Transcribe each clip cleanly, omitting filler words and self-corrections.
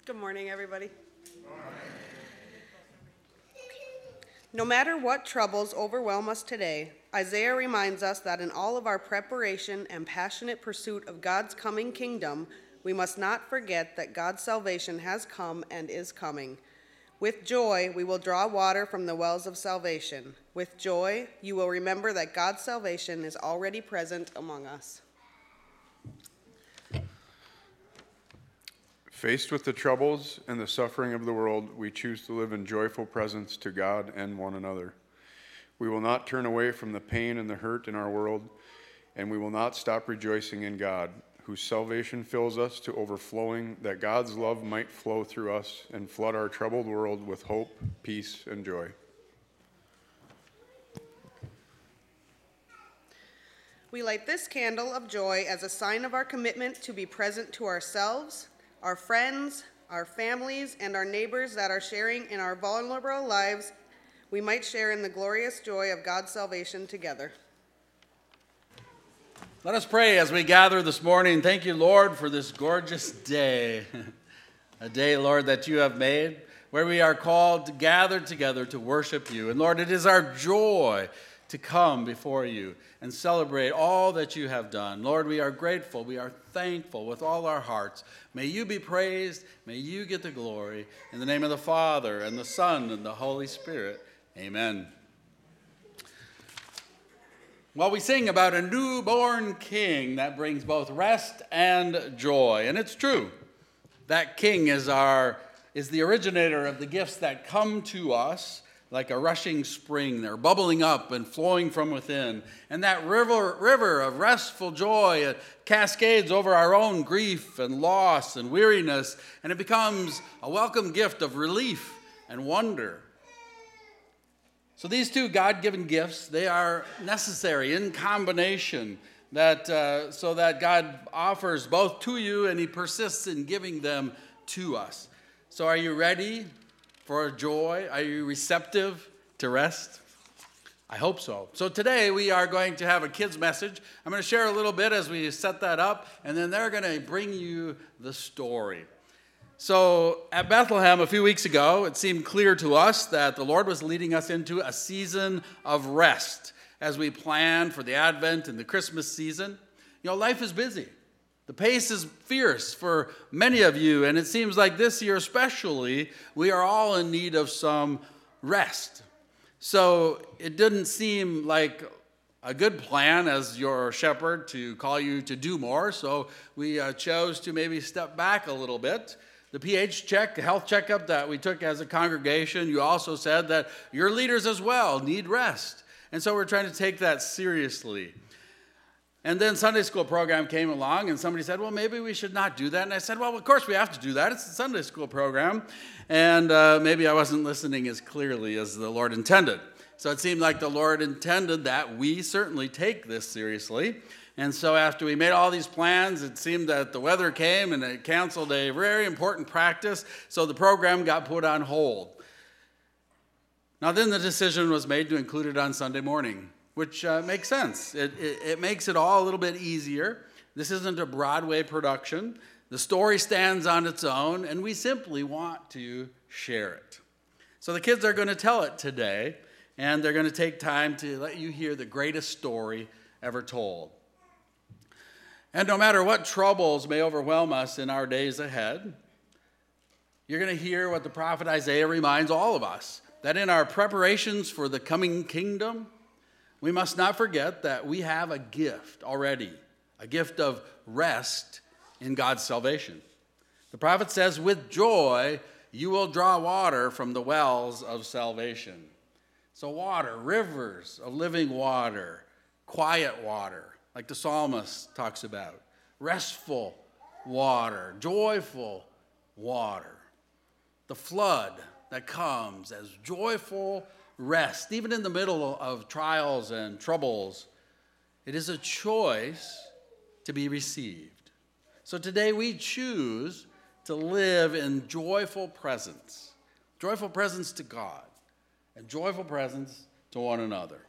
Good morning, everybody. No matter what troubles overwhelm us today, Isaiah reminds us that in all of our preparation and passionate pursuit of God's coming kingdom, we must not forget that God's salvation has come and is coming. With joy, we will draw water from the wells of salvation. With joy, you will remember that God's salvation is already present among us. Faced with the troubles and the suffering of the world, we choose to live in joyful presence to God and one another. We will not turn away from the pain and the hurt in our world, and we will not stop rejoicing in God, whose salvation fills us to overflowing, that God's love might flow through us and flood our troubled world with hope, peace, and joy. We light this candle of joy as a sign of our commitment to be present to ourselves, our friends, our families, and our neighbors that are sharing in our vulnerable lives. We might share in the glorious joy of God's salvation together. Let us pray as we gather this morning. Thank you, Lord, for this gorgeous day. A day, Lord, that you have made, where we are called to gather together to worship you. And Lord, it is our joy to come before you and celebrate all that you have done. Lord, we are grateful. We are thankful with all our hearts. May you be praised. May you get the glory. In the name of the Father, and the Son, and the Holy Spirit. Amen. Well, we sing about a newborn king that brings both rest and joy. And it's true. That king is the originator of the gifts that come to us like a rushing spring. They're bubbling up and flowing from within. And that river of restful joy, it cascades over our own grief and loss and weariness, and it becomes a welcome gift of relief and wonder. So these two God-given gifts, they are necessary in combination, so that God offers both to you and he persists in giving them to us. So are you ready for joy? Are you receptive to rest? I hope so. So today we are going to have a kids message. I'm going to share a little bit as we set that up, and then they're going to bring you the story. So at Bethlehem a few weeks ago, it seemed clear to us that the Lord was leading us into a season of rest as we plan for the Advent and the Christmas season. You know, life is busy. The pace is fierce for many of you, and it seems like this year especially, we are all in need of some rest. So it didn't seem like a good plan as your shepherd to call you to do more, so we chose to maybe step back a little bit. The pH check, the health checkup that we took as a congregation, you also said that your leaders as well need rest. And so we're trying to take that seriously. And then Sunday school program came along, and somebody said, well, maybe we should not do that. And I said, well, of course we have to do that. It's a Sunday school program. And maybe I wasn't listening as clearly as the Lord intended. So it seemed like the Lord intended that we certainly take this seriously. And so after we made all these plans, it seemed that the weather came, and it canceled a very important practice. So the program got put on hold. Now then the decision was made to include it on Sunday morning, which makes sense. It makes it all a little bit easier. This isn't a Broadway production. The story stands on its own, and we simply want to share it. So the kids are going to tell it today, and they're going to take time to let you hear the greatest story ever told. And no matter what troubles may overwhelm us in our days ahead, you're going to hear what the prophet Isaiah reminds all of us, that in our preparations for the coming kingdom, we must not forget that we have a gift already, a gift of rest in God's salvation. The prophet says, with joy, you will draw water from the wells of salvation. So water, rivers of living water, quiet water, like the psalmist talks about, restful water, joyful water. The flood that comes as joyful rest, even in the middle of trials and troubles. It is a choice to be received. So today we choose to live in joyful presence to God, and joyful presence to one another.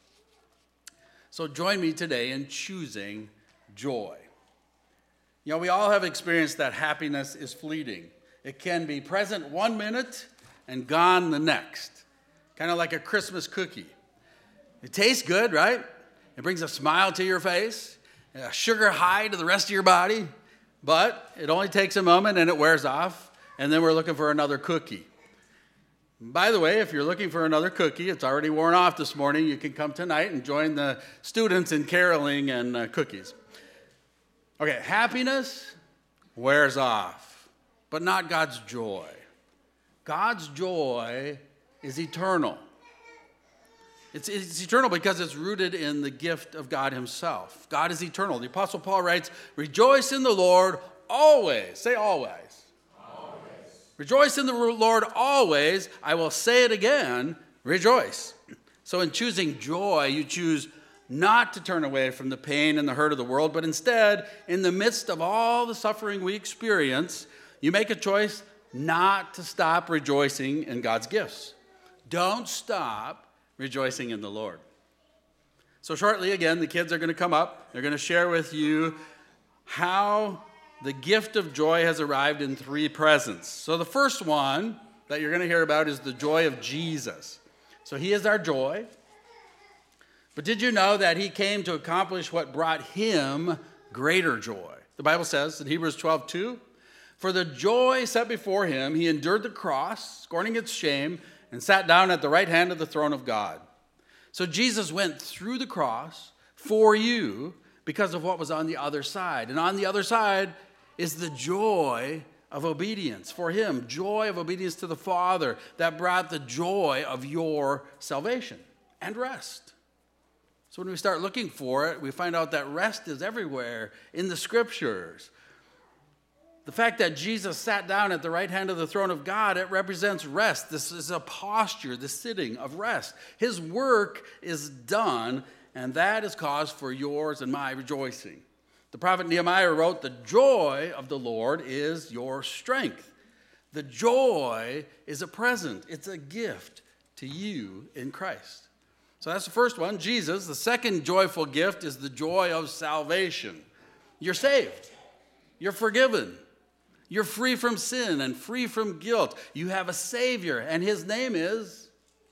So join me today in choosing joy. You know, we all have experienced that happiness is fleeting. It can be present 1 minute and gone the next, kind of like a Christmas cookie. It tastes good, right? It brings a smile to your face, a sugar high to the rest of your body, but it only takes a moment and it wears off, and then we're looking for another cookie. By the way, if you're looking for another cookie, it's already worn off this morning. You can come tonight and join the students in caroling and cookies. Okay, happiness wears off, but not God's joy. God's joy is eternal. It's eternal because it's rooted in the gift of God himself. God is eternal. The Apostle Paul writes, "Rejoice in the Lord always." Say always. Always. Rejoice in the Lord always. I will say it again, rejoice. So in choosing joy, you choose not to turn away from the pain and the hurt of the world, but instead, in the midst of all the suffering we experience, you make a choice not to stop rejoicing in God's gifts. Don't stop rejoicing in the Lord. So shortly, again, the kids are going to come up. They're going to share with you how the gift of joy has arrived in 3 presents. So the first one that you're going to hear about is the joy of Jesus. So he is our joy. But did you know that he came to accomplish what brought him greater joy? The Bible says in Hebrews 12:2, "For the joy set before him, he endured the cross, scorning its shame, and sat down at the right hand of the throne of God." So Jesus went through the cross for you because of what was on the other side. And on the other side is the joy of obedience for him, joy of obedience to the Father that brought the joy of your salvation and rest. So when we start looking for it, we find out that rest is everywhere in the Scriptures. The fact that Jesus sat down at the right hand of the throne of God, it represents rest. This is a posture, the sitting of rest. His work is done, and that is cause for yours and my rejoicing. The prophet Nehemiah wrote, "The joy of the Lord is your strength." The joy is a present. It's a gift to you in Christ. So that's the first one, Jesus. The second joyful gift is the joy of salvation. You're saved. You're forgiven. You're free from sin and free from guilt. You have a Savior, and his name is,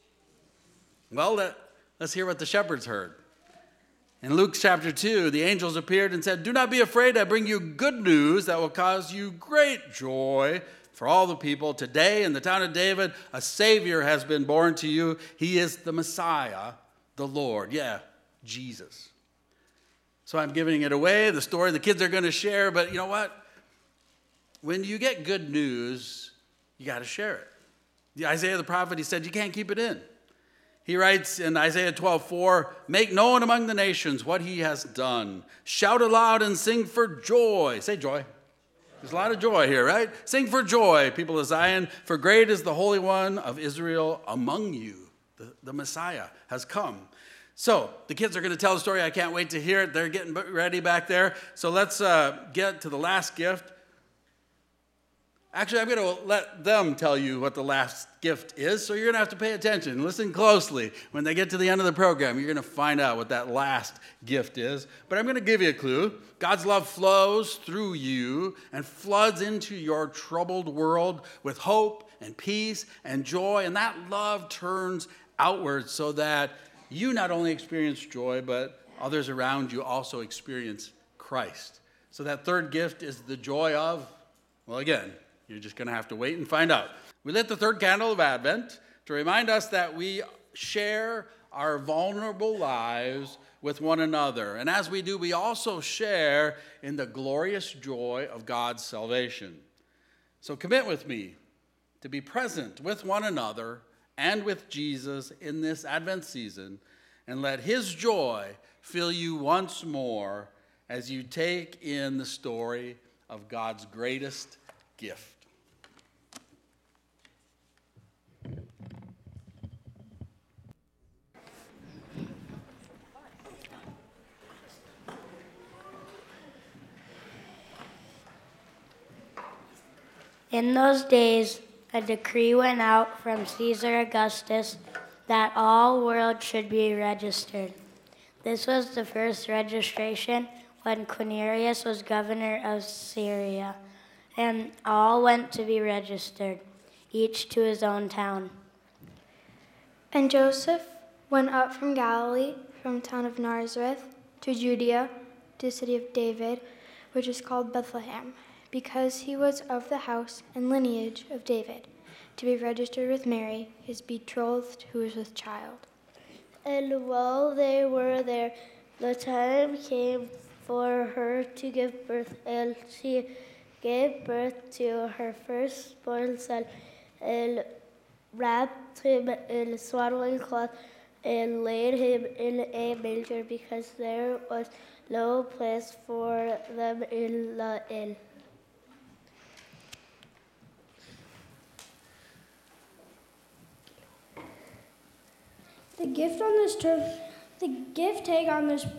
well, let's hear what the shepherds heard. In Luke chapter 2, the angels appeared and said, "Do not be afraid, I bring you good news that will cause you great joy for all the people. Today in the town of David, a Savior has been born to you. He is the Messiah, the Lord." Yeah, Jesus. So I'm giving it away, the story the kids are going to share, but you know what? When you get good news, you got to share it. Isaiah the prophet, he said, you can't keep it in. He writes in Isaiah 12:4, "Make known among the nations what he has done. Shout aloud and sing for joy." Say joy. There's a lot of joy here, right? Sing for joy, people of Zion, for great is the Holy One of Israel among you. The Messiah has come. So the kids are going to tell the story. I can't wait to hear it. They're getting ready back there. So let's get to the last gift. Actually, I'm going to let them tell you what the last gift is, so you're going to have to pay attention. Listen closely. When they get to the end of the program, you're going to find out what that last gift is. But I'm going to give you a clue. God's love flows through you and floods into your troubled world with hope and peace and joy, and that love turns outward so that you not only experience joy, but others around you also experience Christ. So that third gift is the joy of, well, again, you're just going to have to wait and find out. We lit the third candle of Advent to remind us that we share our vulnerable lives with one another. And as we do, we also share in the glorious joy of God's salvation. So commit with me to be present with one another and with Jesus in this Advent season, and let his joy fill you once more as you take in the story of God's greatest gift. In those days, a decree went out from Caesar Augustus that all world should be registered. This was the first registration when Quirinius was governor of Syria. and all went to be registered, each to his own town. And Joseph went up from Galilee, from the town of Nazareth, to Judea, to the city of David, which is called Bethlehem, because he was of the house and lineage of David, to be registered with Mary, his betrothed, who was with child. And while they were there, the time came for her to give birth, and she gave birth to her firstborn son, and wrapped him in swaddling cloth, and laid him in a manger, because there was no place for them in the inn. The gift tag on this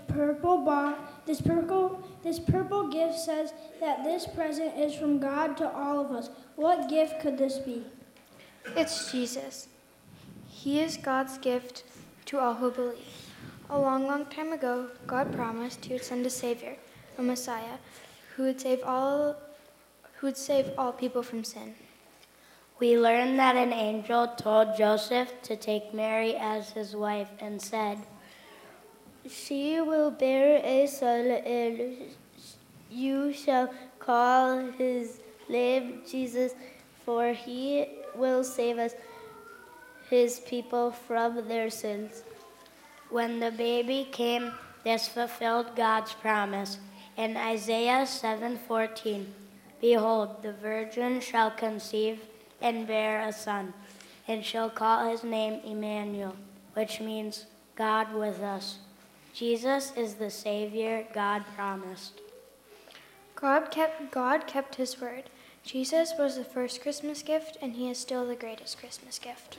purple gift says that this present is from God to all of us. What gift could this be? It's Jesus. He is God's gift to all who believe. A long, long time ago, God promised he would send a Savior, a Messiah, who would save all people from sin. We learn that an angel told Joseph to take Mary as his wife and said, She will bear a son, and you shall call his name Jesus, for he will save us, his people, from their sins. When the baby came, this fulfilled God's promise. In Isaiah 7:14, behold, the virgin shall conceive and bear a son, and shall call his name Emmanuel, which means God with us. Jesus is the Savior God promised. God kept his word. Jesus was the first Christmas gift, and he is still the greatest Christmas gift.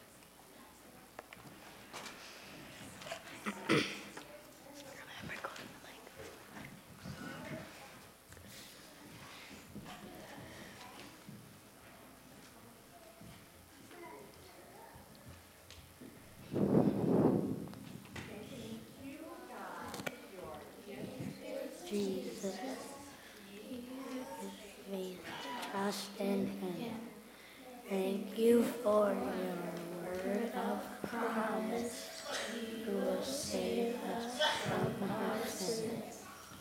Jesus, we trust in him. Thank you for your word of promise. You will save us from our sins.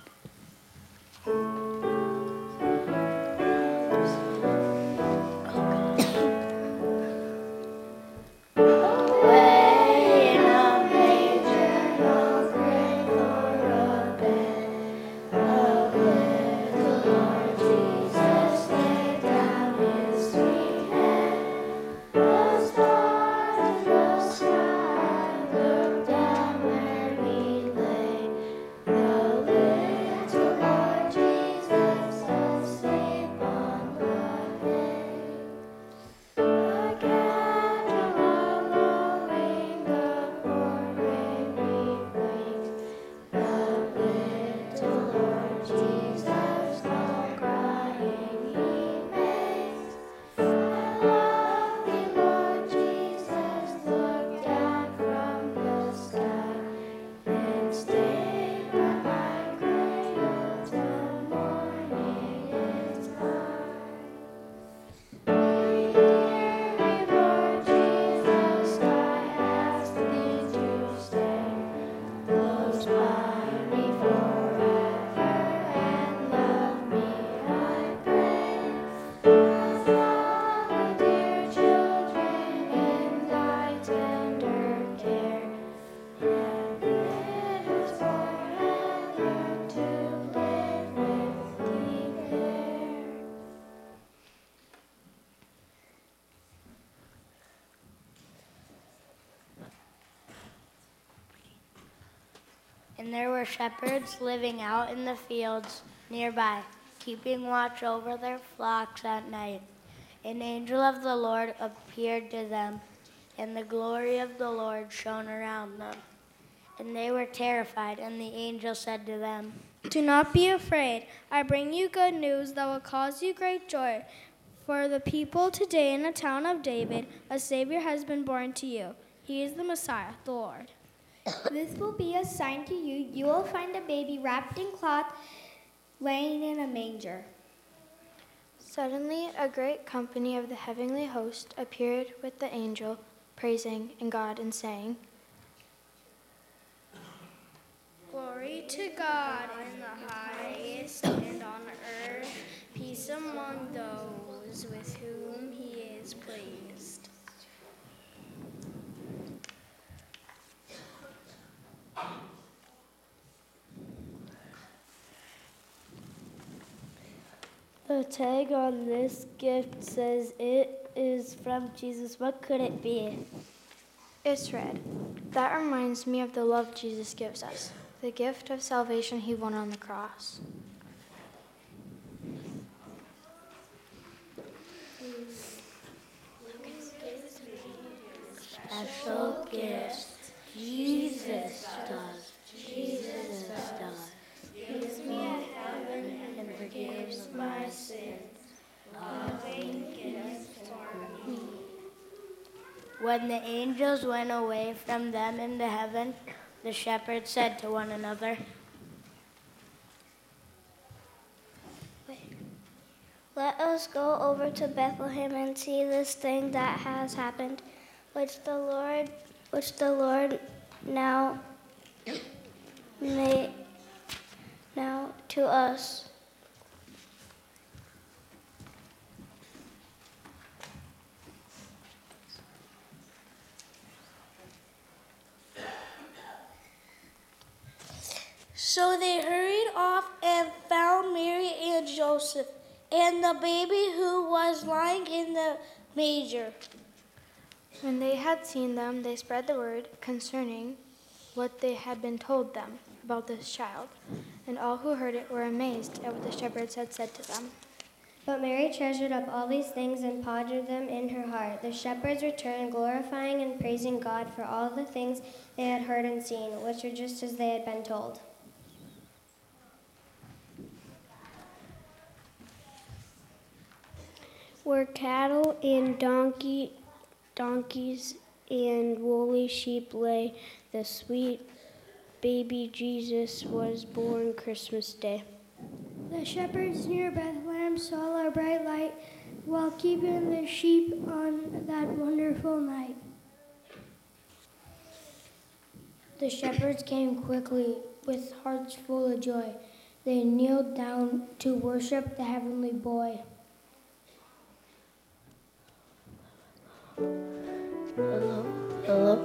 And there were shepherds living out in the fields nearby, keeping watch over their flocks at night. An angel of the Lord appeared to them, and the glory of the Lord shone around them. And they were terrified, and the angel said to them, Do not be afraid. I bring you good news that will cause you great joy. For the people today in the town of David, a Savior has been born to you. He is the Messiah, the Lord. This will be a sign to you. You will find a baby wrapped in cloth, laying in a manger. Suddenly, a great company of the heavenly host appeared with the angel, praising God and saying, Glory to God in the highest, and on earth peace among those with whom he is pleased. The tag on this gift says it is from Jesus. What could it be? It's red. That reminds me of the love Jesus gives us, the gift of salvation he won on the cross. Special gifts. Jesus does. Jesus does. Gives me a heaven and forgives my sins. Loving gifts for me. When the angels went away from them into heaven, the shepherds said to one another, Let us go over to Bethlehem and see this thing that has happened, which the Lord now made now to us. So they hurried off and found Mary and Joseph and the baby who was lying in the manger. When they had seen them, they spread the word concerning what they had been told them about this child. And all who heard it were amazed at what the shepherds had said to them. But Mary treasured up all these things and pondered them in her heart. The shepherds returned, glorifying and praising God for all the things they had heard and seen, which were just as they had been told. Where cattle and donkeys and woolly sheep lay, the sweet baby Jesus was born Christmas Day. The shepherds near Bethlehem saw a bright light while keeping the sheep on that wonderful night. The shepherds came quickly with hearts full of joy. They kneeled down to worship the heavenly boy. Hello?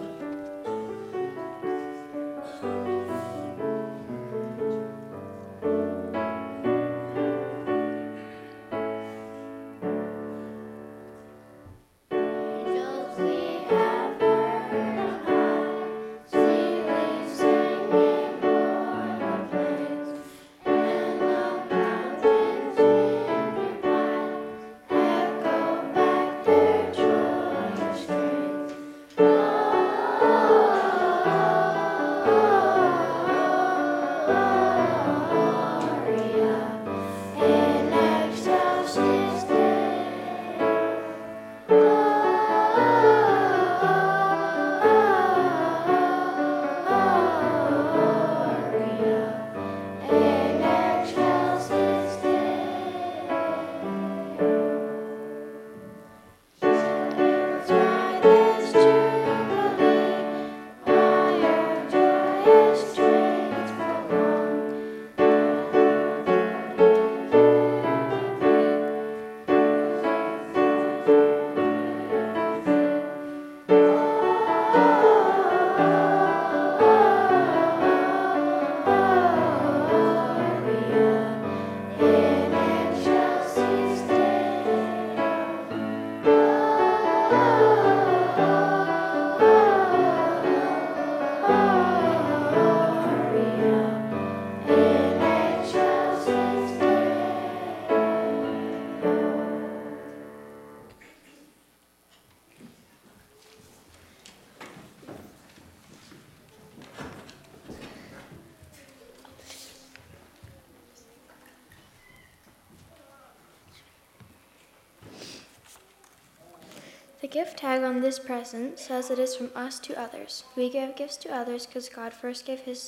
The gift tag on this present says it is from us to others. We give gifts to others because God first gave his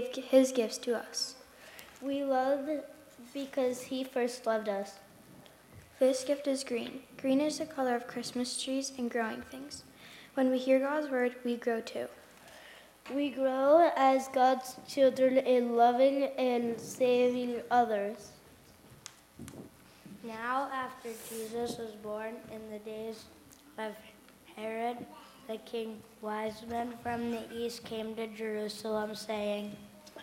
gifts to us. We love because he first loved us. This gift is green. Green is the color of Christmas trees and growing things. When we hear God's word, we grow too. We grow as God's children in loving and saving others. Now, after Jesus was born in the days of Herod the king, wise men from the east came to Jerusalem, saying,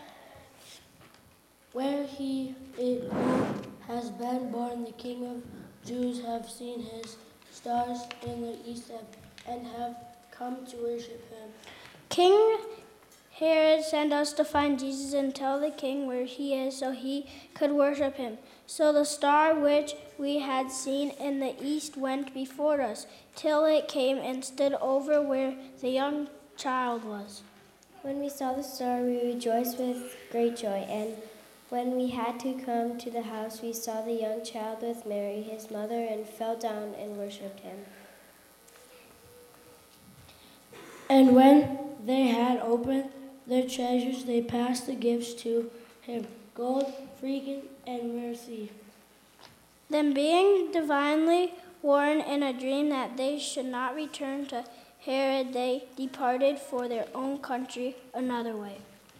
Where he who has been born, the King of Jews, have seen his stars in the east and have come to worship him. King Herod sent us to find Jesus and tell the king where he is so he could worship him. So the star which we had seen in the east went before us, till it came and stood over where the young child was. When we saw the star, we rejoiced with great joy, and when we had to come to the house, we saw the young child with Mary, his mother, and fell down and worshipped him. And when they had opened their treasures, they passed the gifts to him, gold, frankincense, and myrrh. Then, being divinely warned in a dream that they should not return to Herod, they departed for their own country another way.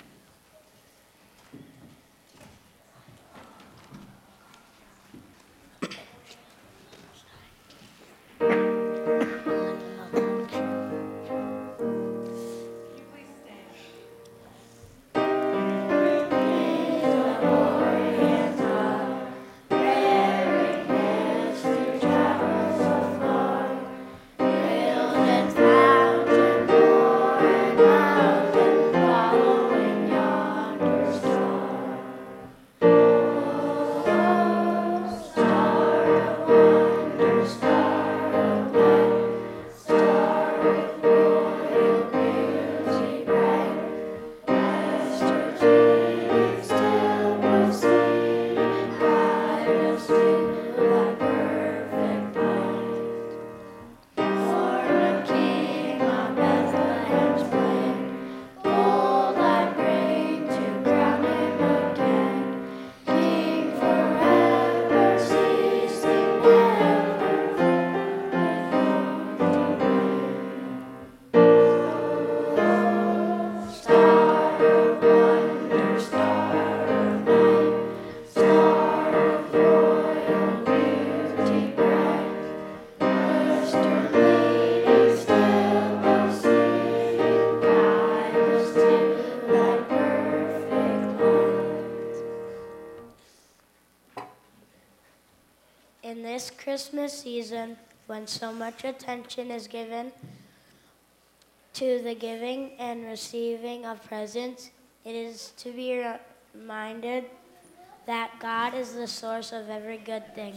In this Christmas season, when so much attention is given to the giving and receiving of presents, it is to be reminded that God is the source of every good thing.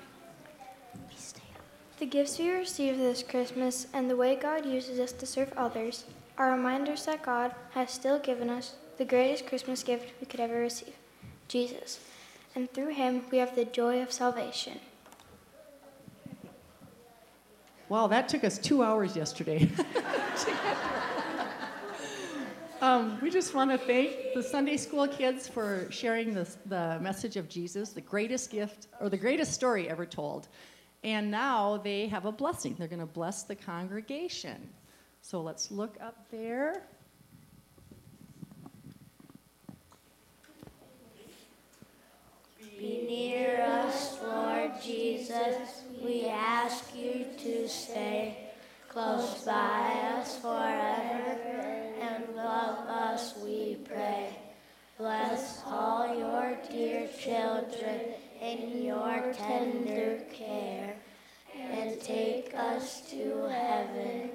The gifts we receive this Christmas and the way God uses us to serve others are reminders that God has still given us the greatest Christmas gift we could ever receive, Jesus. And through him, we have the joy of salvation. Wow, that took us 2 hours yesterday. We just want to thank the Sunday school kids for sharing the message of Jesus, the greatest gift, or the greatest story ever told. And now they have a blessing. They're going to bless the congregation. So let's look up there. Be near us, Lord Jesus. We ask you to stay close by us forever and love us, we pray. Bless all your dear children in your tender care and take us to heaven